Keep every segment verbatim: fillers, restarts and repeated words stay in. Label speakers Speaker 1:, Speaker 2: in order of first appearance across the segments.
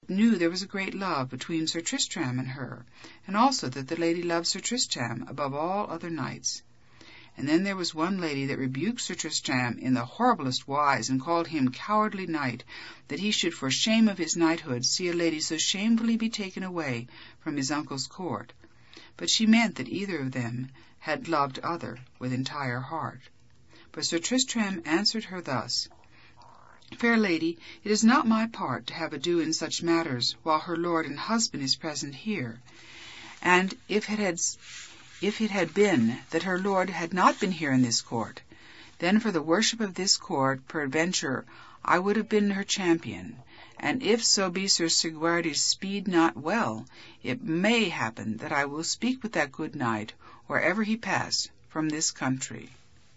Speaker 1: knew there was a great love between Sir Tristram and her, and also that the lady loved Sir Tristram above all other knights. And then there was one lady that rebuked Sir Tristram in the horriblest wise, and called him cowardly knight, that he should for shame of his knighthood see a lady so shamefully be taken away from his uncle's court. But she meant that either of them had loved other with entire heart. But Sir Tristram answered her thus: Fair lady, it is not my part to have ado in such matters while her lord and husband is present here. And if it had if it had been that her lord had not been here in this court, then for the worship of this court, peradventure, I would have been her champion. And if so be Sir Segwarides speed not well, it may happen that I will speak with that good knight, wherever he pass from this country.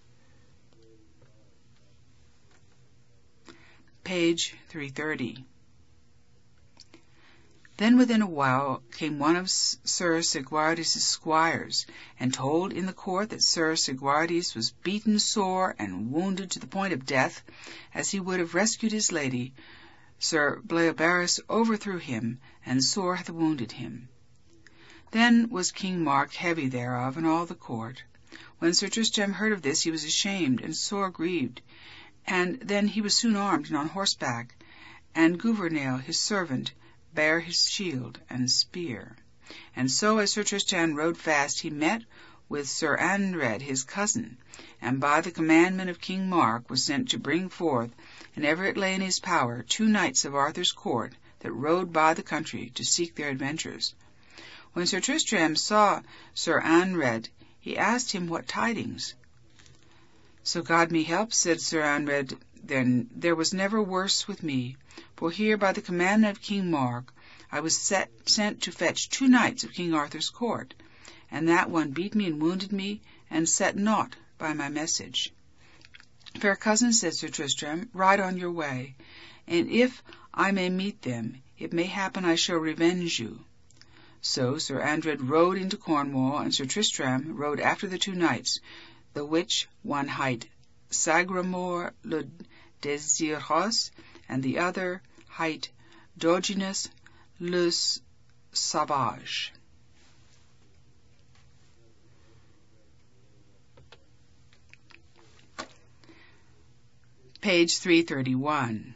Speaker 1: Page three thirty. Then within a while came one of Sir Segwarides' squires, and told in the court that Sir Segwarides was beaten sore and wounded to the point of death. As he would have rescued his lady, Sir Bleoberis overthrew him, and sore hath wounded him. Then was King Mark heavy thereof, and all the court. When Sir Tristram heard of this, he was ashamed and sore grieved. And then he was soon armed and on horseback, and Gouvernail his servant bare his shield and spear. And so as Sir Tristram rode fast, he met with Sir Andred his cousin, and by the commandment of King Mark was sent to bring forth, and ever it lay in his power, two knights of Arthur's court that rode by the country to seek their adventures. When Sir Tristram saw Sir Andred, he asked him what tidings. So God me help, said Sir Andred, then there was never worse with me, for here by the commandment of King Mark I was set, sent to fetch two knights of King Arthur's court, and that one beat me and wounded me, and set naught by my message. Fair cousin, said Sir Tristram, ride on your way, and if I may meet them, it may happen I shall revenge you. So Sir Andred rode into Cornwall, and Sir Tristram rode after the two knights, the which one hight Sagramore le Desirous, and the other hight Dodinas le Sauvage. Page three thirty-one.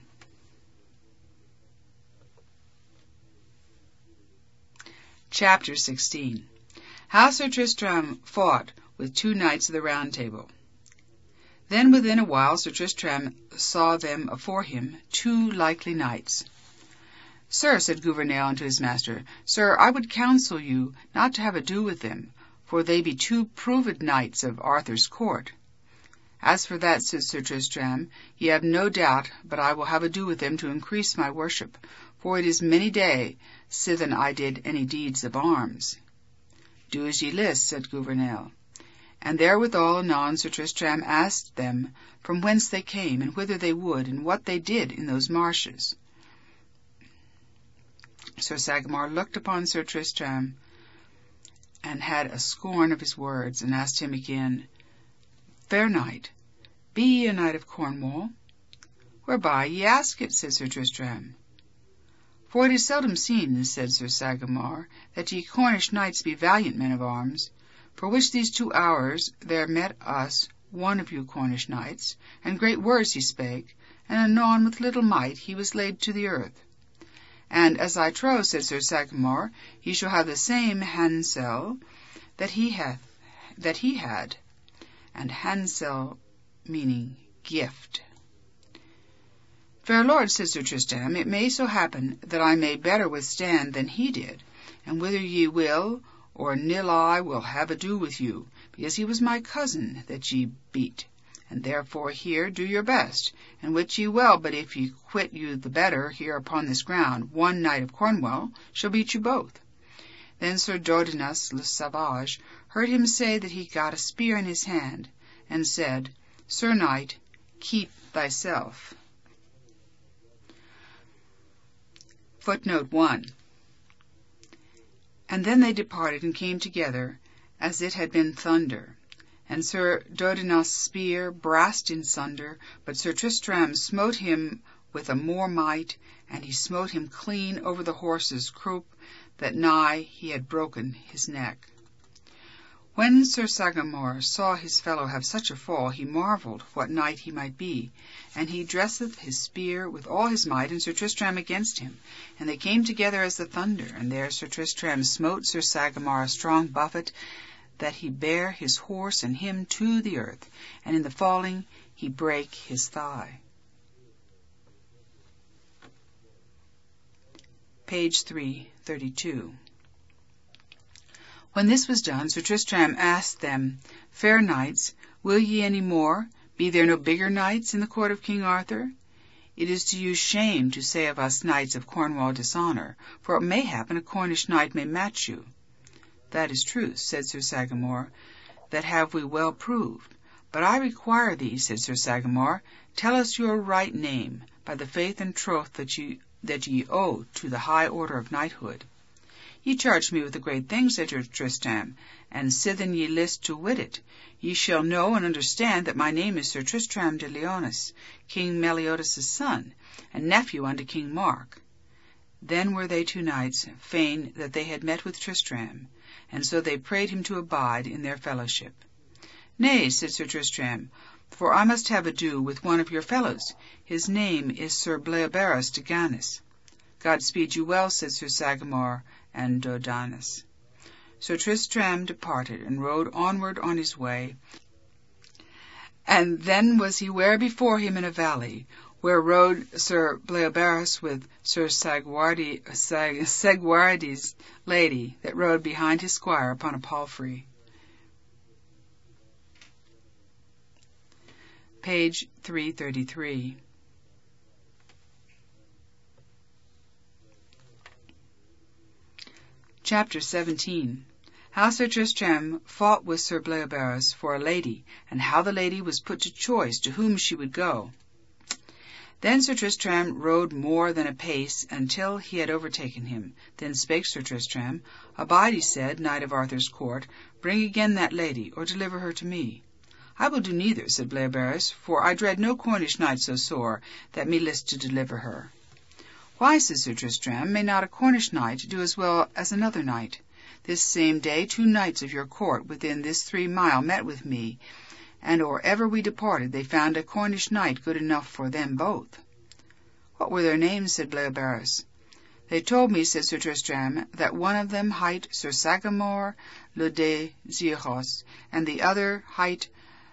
Speaker 1: Chapter sixteen. How Sir Tristram fought with two knights of the Round Table. Then within a while Sir Tristram saw them afore him, two likely knights. Sir, said Gouvernail unto his master, Sir, I would counsel you not to have ado with them, for they be two proved knights of Arthur's court. As for that, said Sir Tristram, ye have no doubt but I will have ado with them to increase my worship, for it is many day sithen I did any deeds of arms. Do as ye list, said Gouvernail. And therewithal anon Sir Tristram asked them from whence they came, and whither they would, and what they did in those marshes. Sir Sagramore looked upon Sir Tristram, and had a scorn of his words, and asked him again, Fair knight, be ye a knight of Cornwall? Whereby ye ask it, said Sir Tristram. For it is seldom seen, said Sir Sagramore, that ye Cornish knights be valiant men of arms, for which these two hours there met us one of you Cornish knights, and great words he spake, and anon with little might he was laid to the earth. And as I trow, said Sir Sagramore, he shall have the same hansel that he hath that he had, and hansel meaning gift. Fair lord, said Sir Tristram, it may so happen that I may better withstand than he did, and whether ye will or nil I will have ado with you, because he was my cousin that ye beat, and therefore here do your best, and wit ye well, but if ye quit you the better here upon this ground, one knight of Cornwall shall beat you both. Then Sir Dodinas le Sauvage heard him say that he got a spear in his hand, and said, Sir knight, keep thyself. Footnote one. And then they departed and came together, as it had been thunder. And Sir Dodinas' spear brast in sunder, but Sir Tristram smote him with a more might, and he smote him clean over the horse's croup, that nigh he had broken his neck. When Sir Sagramore saw his fellow have such a fall, he marvelled what knight he might be, and he dresseth his spear with all his might, and Sir Tristram against him, and they came together as the thunder, and there Sir Tristram smote Sir Sagramore a strong buffet, that he bare his horse and him to the earth, and in the falling he brake his thigh. Page three thirty-two. When this was done, Sir Tristram asked them, Fair knights, will ye any more? Be there no bigger knights in the court of King Arthur? It is to you shame to say of us knights of Cornwall dishonour, for it may happen a Cornish knight may match you. That is truth, said Sir Sagramore, that have we well proved. But I require thee, said Sir Sagramore, tell us your right name, by the faith and troth that ye, that ye owe to the high order of knighthood. Ye charge me with a great thing, said Sir Tristram, and sithen ye list to wit it, ye shall know and understand that my name is Sir Tristram de Liones, King Meliodas' son, and nephew unto King Mark. Then were they two knights fain that they had met with Tristram, and so they prayed him to abide in their fellowship. Nay, said Sir Tristram, for I must have ado with one of your fellows. His name is Sir Bleoberis de Ganis. God speed you well, said Sir Sagramore and Dordanus. Sir Tristram departed, and rode onward on his way, and then was he ware before him in a valley, where rode Sir Bleoberis with Sir Segwarides, Segwarides' lady, that rode behind his squire upon a palfrey. Page three thirty-three. Chapter seventeen. How Sir Tristram fought with Sir Bleoberis for a lady, and how the lady was put to choice to whom she would go. Then Sir Tristram rode more than a pace until he had overtaken him. Then spake Sir Tristram, Abide, he said, knight of Arthur's court, bring again that lady, or deliver her to me. I will do neither, said Bleoberis, for I dread no Cornish knight so sore that me list to deliver her. Why, said Sir Tristram, may not a Cornish knight do as well as another knight? This same day two knights of your court within this three mile met with me, and or ever we departed they found a Cornish knight good enough for them both. What were their names? Said Bleoberis. They told me, said Sir Tristram, that one of them hight Sir Sagramore le de Zierros, and the other hight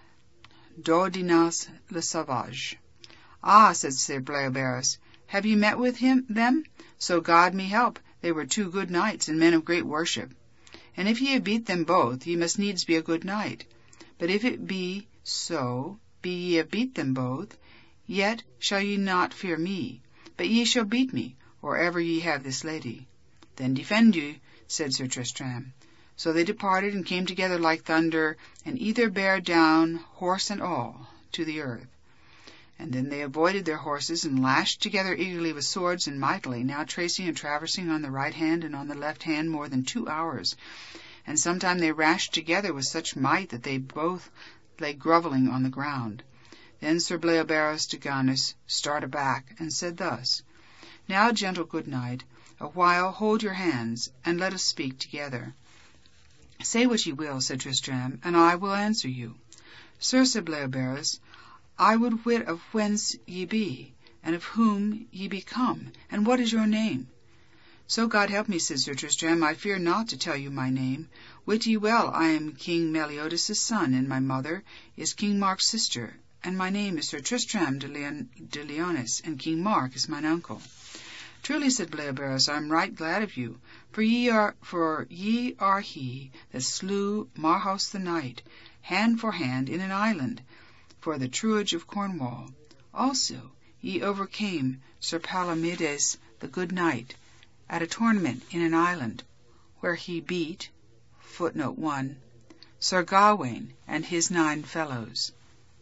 Speaker 1: Dordinas le Sauvage. Ah, said Sir Bleoberis, have ye met with him them? So God me help, they were two good knights, and men of great worship. And if ye have beat them both, ye must needs be a good knight. But if it be so, be ye have beat them both, yet shall ye not fear me, but ye shall beat me, or ever ye have this lady. Then defend you, said Sir Tristram. So they departed, and came together like thunder, and either bare down, horse and all, to the earth. And then they avoided their horses, and lashed together eagerly with swords, and mightily, now tracing and traversing on the right hand and on the left hand more than two hours. And sometime they rashed together with such might that they both lay grovelling on the ground. Then Sir Bleoberis de Ganis started back, and said thus, Now, gentle good knight, a while hold your hands, and let us speak together. Say what ye will, said Tristram, and I will answer you. Sir, said Bleoberis, I would wit of whence ye be, and of whom ye be come, and what is your name? So God help me, said Sir Tristram, I fear not to tell you my name. Wit ye well I am King Meliodas' son, and my mother is King Mark's sister, and my name is Sir Tristram de, Leon- de Liones, and King Mark is mine uncle. Truly, said Bleoberis, I am right glad of you, for ye are for ye are he that slew Marhaus the knight, hand for hand, in an island, for the truage of Cornwall. Also ye overcame Sir Palomides the good knight, at a tournament in an island, where he beat, footnote one, Sir Gawain and his nine fellows.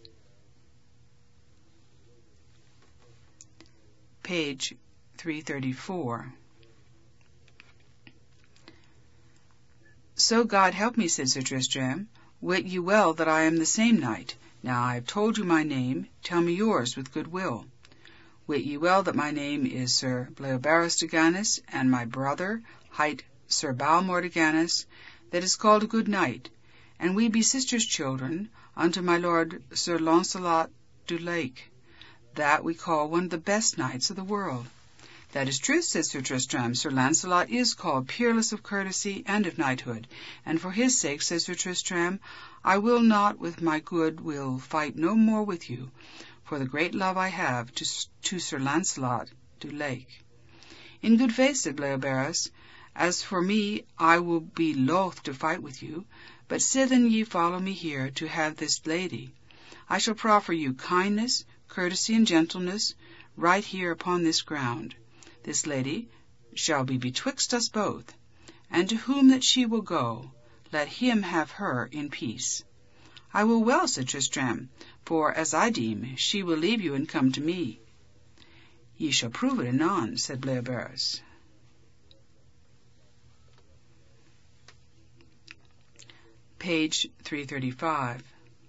Speaker 1: Page three thirty-four. So God help me, said Sir Tristram, wit ye well that I am the same knight. Now I have told you my name, tell me yours with good will. Wit ye well that my name is Sir Bleoberis de Ganis, and my brother hight Sir Balmor de Ganis, that is called a good knight, and we be sisters' children unto my lord Sir Launcelot du Lake, that we call one of the best knights of the world. That is truth, said Sir Tristram. Sir Launcelot is called peerless of courtesy and of knighthood, and for his sake, said Sir Tristram, I will not with my good will fight no more with you, for the great love I have to, to Sir Launcelot du Lake. In good faith, said Bleoberis, as for me, I will be loth to fight with you, but sithen ye follow me here to have this lady, I shall proffer you kindness, courtesy, and gentleness, right here upon this ground. This lady shall be betwixt us both, and to whom that she will go, let him have her in peace. I will well, said Tristram, for, as I deem, she will leave you and come to me. Ye shall prove it anon, said Bleoberis. Page three thirty-five.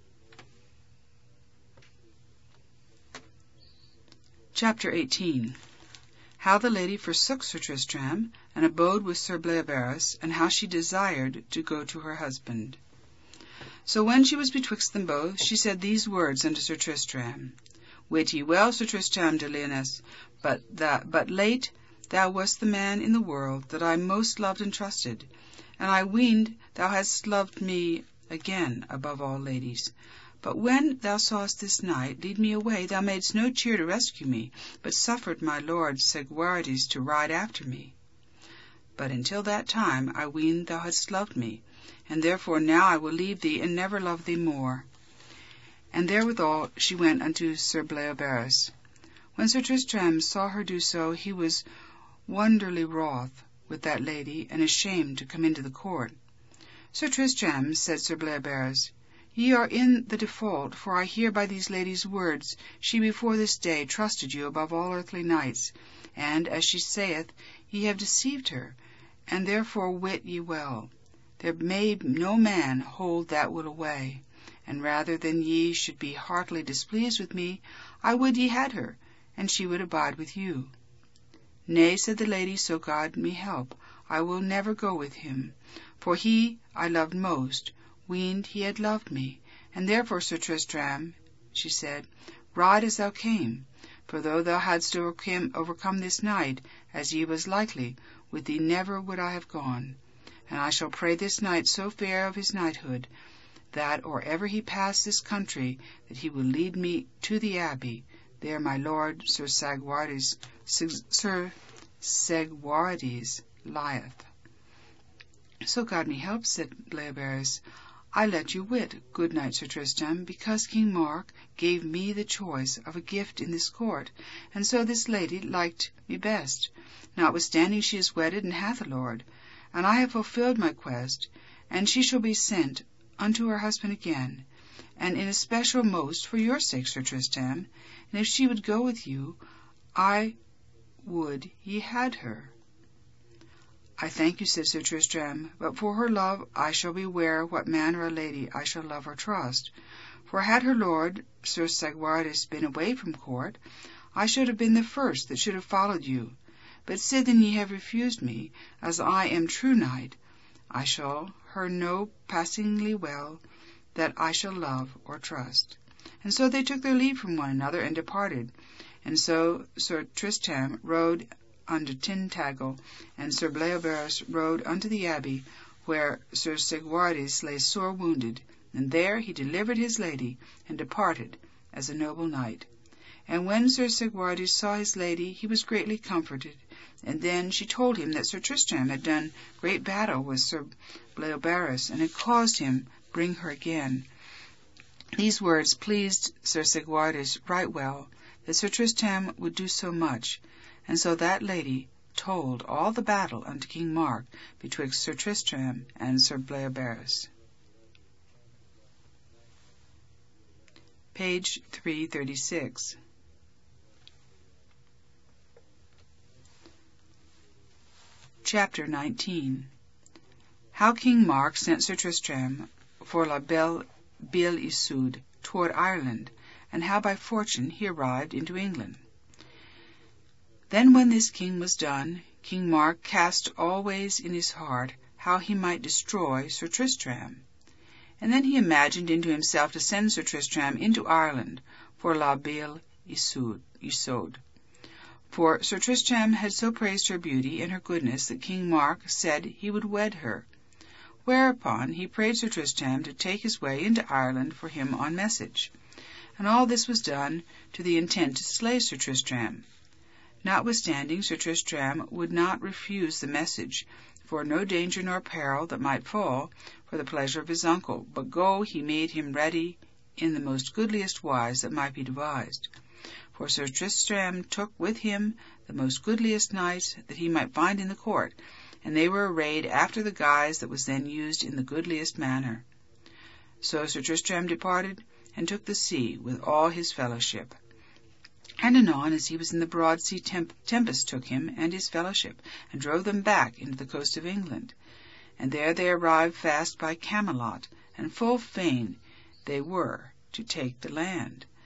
Speaker 1: Chapter eighteen. How the lady forsook Sir Tristram, and abode with Sir Bleoberis, and how she desired to go to her husband. So when she was betwixt them both, she said these words unto Sir Tristram. Wit ye well, Sir Tristram de Lyonesse, but that but late thou wast the man in the world that I most loved and trusted, and I weened thou hadst loved me again above all ladies. But when thou sawest this knight lead me away, thou madest no cheer to rescue me, but suffered my lord Segwarides to ride after me. But until that time I weened thou hadst loved me, and therefore now I will leave thee and never love thee more. And therewithal she went unto Sir Bleoberis. When Sir Tristram saw her do so, he was wonderly wroth with that lady, and ashamed to come into the court. Sir Tristram, said Sir Bleoberis, ye are in the default, for I hear by these ladies' words she before this day trusted you above all earthly knights, and, as she saith, ye have deceived her, and therefore wit ye well, there may no man hold that will away, and rather than ye should be heartily displeased with me, I would ye had her, and she would abide with you. Nay, said the lady, so God me help, I will never go with him, for he I loved most, weened he had loved me, and therefore, Sir Tristram, she said, ride as thou came, for though thou hadst overcome, overcome this knight, as ye was likely, with thee never would I have gone. And I shall pray this knight so fair of his knighthood, that or ever he pass this country, that he will lead me to the abbey, there my lord Sir Segwarides, Sir Segwarides lieth. So God me help, said Bleoberis, I let you wit, good knight Sir Tristram, because King Mark gave me the choice of a gift in this court, and so this lady liked me best, notwithstanding she is wedded and hath a lord, and I have fulfilled my quest, and she shall be sent unto her husband again, and in especial most for your sake, Sir Tristram, and if she would go with you, I would ye had her. I thank you, said Sir Tristram, but for her love I shall beware what manner a lady I shall love or trust. For had her lord, Sir Segwarides, been away from court, I should have been the first that should have followed you. But sithen ye have refused me, as I am true knight, I shall her know passingly well that I shall love or trust. And so they took their leave from one another and departed. And so Sir Tristram rode unto Tintagel, and Sir Bleoberis rode unto the abbey, where Sir Segwarides lay sore wounded, and there he delivered his lady, and departed as a noble knight. And when Sir Segwarides saw his lady, he was greatly comforted, and then she told him that Sir Tristram had done great battle with Sir Bleoberis, and had caused him bring her again. These words pleased Sir Segwarides right well, that Sir Tristram would do so much, and so that lady told all the battle unto King Mark betwixt Sir Tristram and Sir Bleoberis. Page three thirty-six. Chapter nineteen. How King Mark sent Sir Tristram for La Belle Belle Isoud toward Ireland, and how by fortune he arrived into England. Then when this king was done, King Mark cast always in his heart how he might destroy Sir Tristram. And then he imagined into himself to send Sir Tristram into Ireland for La Beale Isoud. For Sir Tristram had so praised her beauty and her goodness that King Mark said he would wed her. Whereupon he prayed Sir Tristram to take his way into Ireland for him on message. And all this was done to the intent to slay Sir Tristram. Notwithstanding, Sir Tristram would not refuse the message, for no danger nor peril that might fall, for the pleasure of his uncle, but go he made him ready in the most goodliest wise that might be devised. For Sir Tristram took with him the most goodliest knights that he might find in the court, and they were arrayed after the guise that was then used in the goodliest manner. So Sir Tristram departed, and took the sea with all his fellowship. And anon, as he was in the broad sea, temp- tempest took him and his fellowship, and drove them back into the coast of England. And there they arrived fast by Camelot, and full fain they were to take the land.